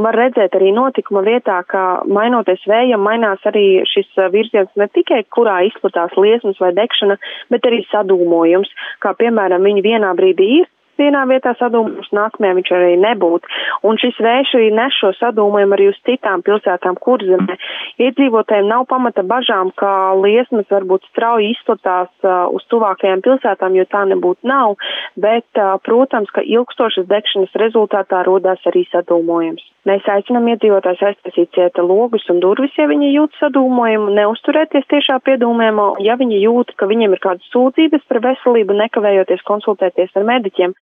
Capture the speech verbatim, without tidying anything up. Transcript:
var redzēt arī notikuma vietā, ka mainoties vējam, mainās arī šis virziens ne tikai, kurā izplatās liesmas vai degšana, bet arī sadūmojums, kā piemēram viņi vienā brīdī ir vienā vietā sadūmojums, nākamajā viņš arī nebūtu. Un šis vējš arī nes šo sadūmojumu arī uz citām pilsētām Kurzemē. Iedzīvotājiem nav pamata bažām, ka liesmas varbūt strauji izplatās uh, uz tuvākajām pilsētām, jo tā nebūtu nav, bet, uh, protams, ka ilgstošas degšanas rezultātā rodās arī sadūmojums. Mēs aicinām iedzīvotājus aiztaisīt cieta logus un durvis, ja viņi jūt sadūmojumu, neuzturēties tiešā piedūmējumā, ja viņi jūt, ka viņiem ir kādas sūdzības par veselību, nekavējoties konsultēties ar mediķiem.